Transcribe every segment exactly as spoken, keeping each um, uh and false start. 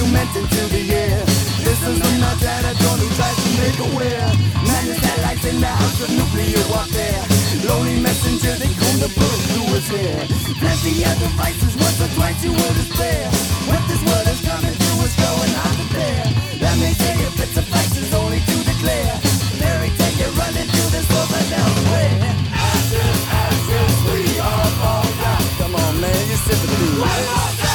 meant into the air. This is the night that I don't who tries to make aware. Madness that lights in the house of nuclear warfare. Lonely messenger, they comb the bullet through his hair. Plenty of devices, once or twice you will despair. What this world is coming through is going on the bear. Let me tell you, bits of suffices only to declare. Fairy tale, you're running through this world but elsewhere. Ashes, ashes, we all fall down. Come on, man, you're sympathy. One more time.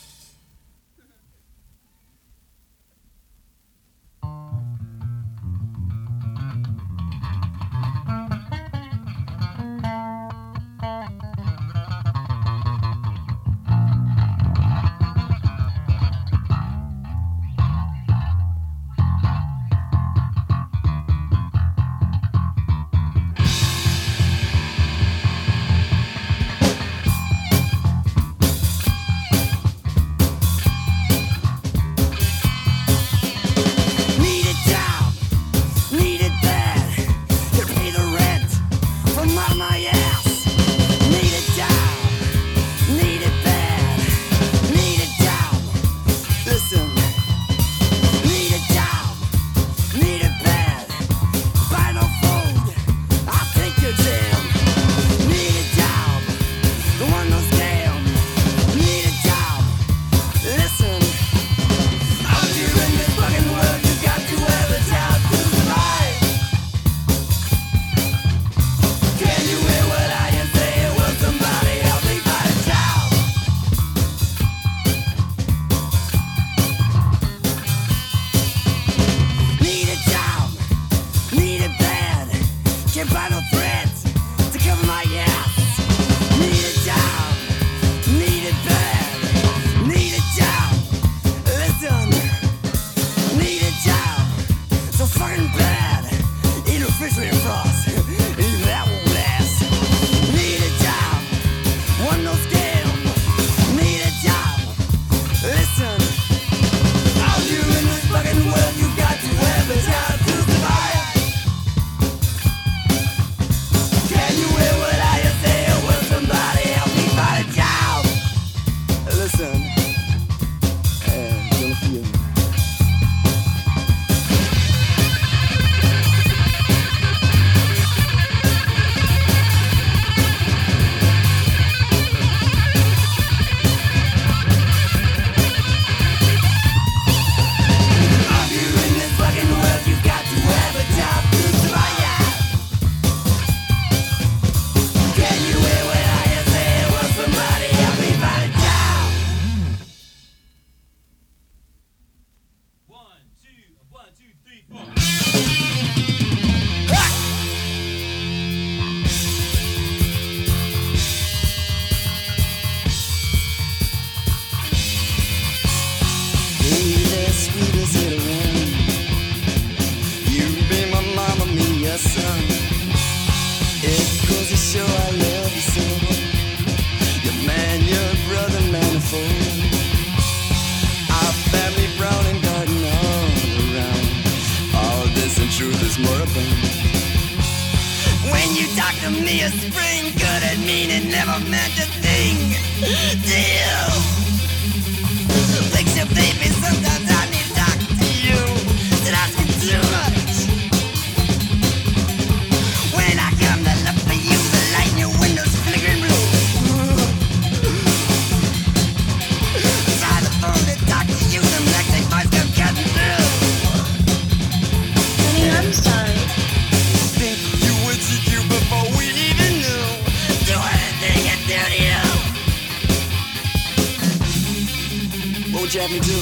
What would you have me do?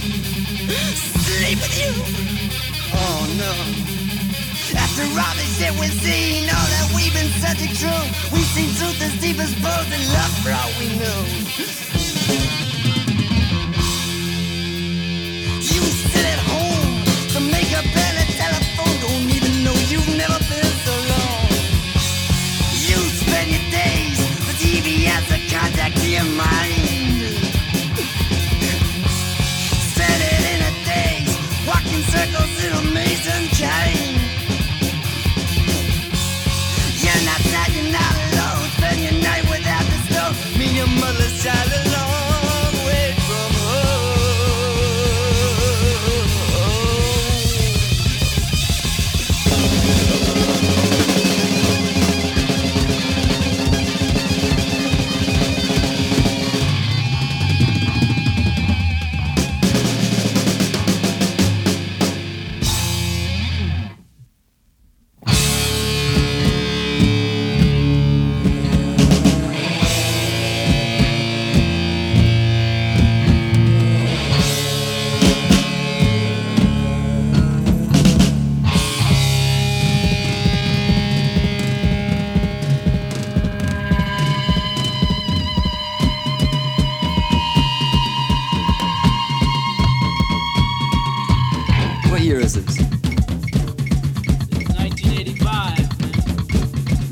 Sleep with you. Oh no. After all this shit we've seen, all that we've been searching true, we've seen truth as deep as bones and love for all we knew. You sit at home to make up and a telephone, don't even know you've never been so long. You spend your days with T V as a contact to your mind. Standing in a daze, walking circles in a maze unchained. You're not sad, you're not alone. Spend your night without the stove. Me, your mother's child alone.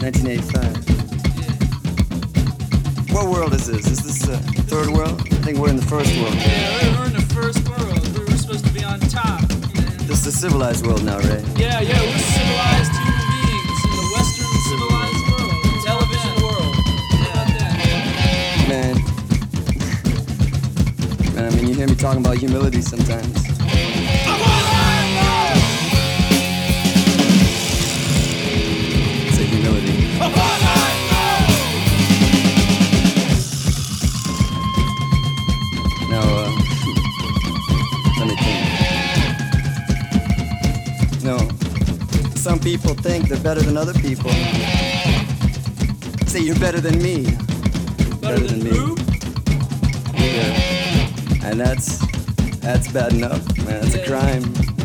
nineteen eighty-five. Yeah. What world is this? Is this uh, third world? I think we're in the first world. Yeah, we're in the first world. We were supposed to be on top. And This is the civilized world now, right? yeah, yeah, we're civilized human beings in the Western civilized world, the television world. How about that? Man. Man, I mean, you hear me talking about humility sometimes. It's a humility. Now, uh, let me think. No, some people think they're better than other people. Say you're better than me. Better than who? Yeah. And that's that's bad enough, man. That's a crime.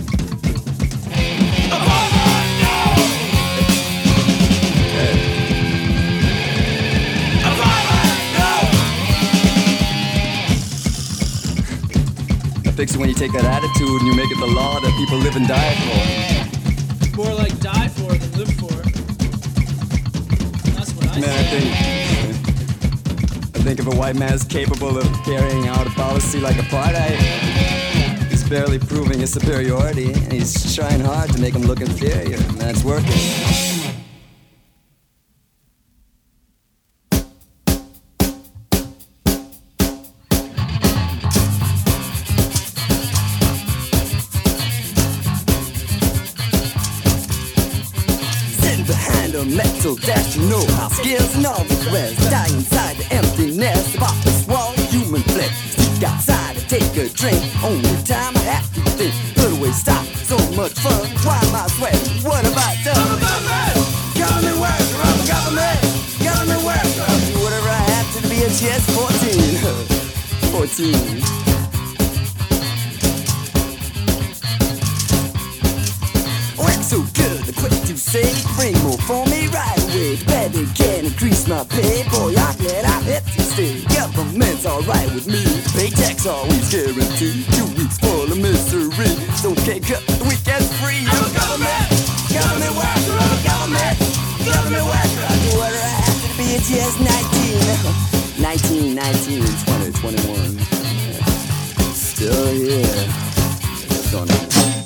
I fix it when you take that attitude and you make it the law that people live and die for. More like die for than live for. That's what I Man, I say. think I think if a white man is capable of carrying out a policy like apartheid, he's barely proving his superiority, and he's trying hard to make him look inferior. Man, it's working. Sitting behind a metal desk, you know how skills and all the rest. Die inside the emptiness of office wall, human flesh. Sneak outside to take a drink. Only time I have to think. Put away stop, so much fun. Why am I sweating? What have I done? Government worker, I'm a government. Government worker. I'll do whatever I have to be a G S fourteen. fourteen. Work so good, the quick to say, bring more for me right away. Bet they can increase my pay, boy, I'm glad I hit to stay. Government's alright with me, paycheck's always guaranteed. Two weeks full of misery, so can't cut the weekends free. I'm a government, government worker, I'm a government, government worker. I do whatever I have to be a G S nineteen. nineteen, nineteen, twenty, twenty-one. Still here. Don't know.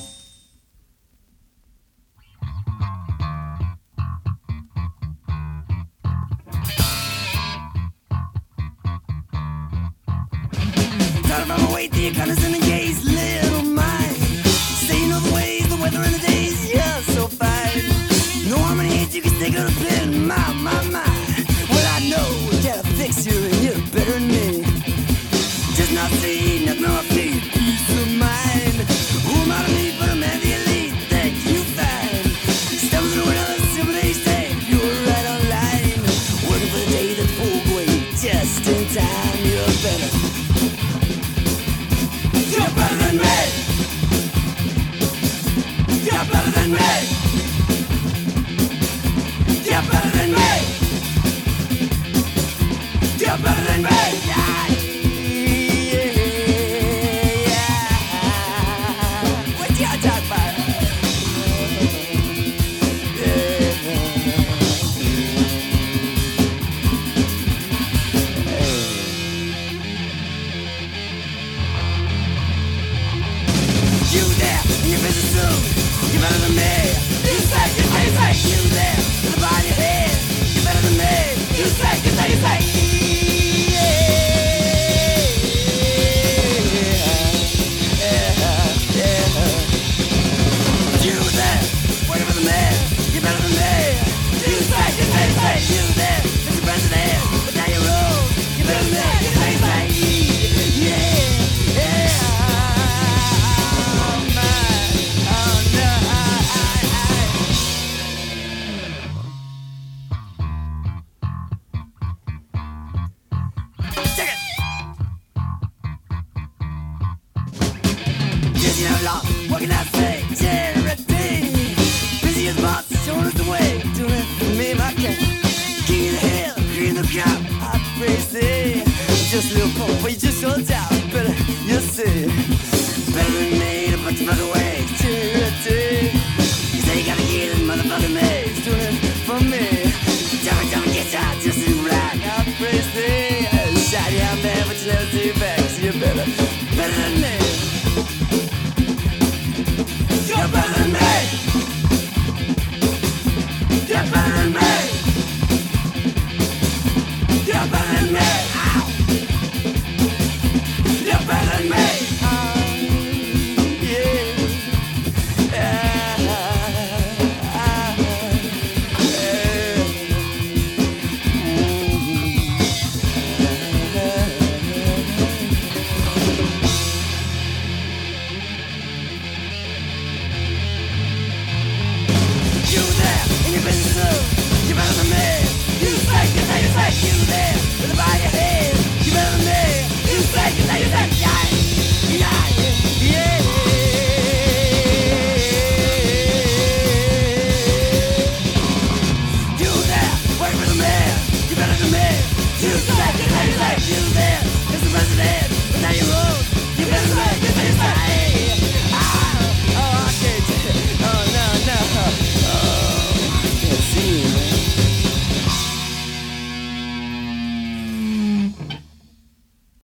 From away the gunners in the gaze, little mind. Say you know the ways, the weather and the days, you're so fine. Know how many hits you can stick on a pin, my, my, my. Well, I know, gotta fix you and you're better than me. Just not see, nothing on feet, peace of mind. Who am I to lead but a man the elite that you find? Stumbles into another simple age day, you're right on line. Working for the day that pull away, just in time, you're better. You're better than me. You're better than me. You're better than me. You're better than me. Yeah, yeah. What you talking about? You there, in your business suit, you're better than me. You say, you say, you say. You there, in the body of your head, you're better than me. You say, you say, you say. Yeah, yeah, yeah. You there, working for the man, you're better than me. You say, you say, you say. You there, Mister President, but now you're old, you're better than me. You say, you say. Yeah, yeah. What can I say? Charity. Busy as boss, showing us the way. Doing it for me, my cat. King of the hill, green the cop. I praise thee. Just a little pump, but you just sold out. Better, you'll see. Better than me, a bunch of other ways. Charity. You say you gotta get it, motherfucking maze. Doing it for me. better than me. You're better than me. Ow. You're better than me. You there, in your business, you're better than me. You say, you say, you say, you there, with the by your head, you're better than me. You say, you say, you say, yeah, yeah, yeah. You there, working for the man, you're better than me. You say, you say, you say, you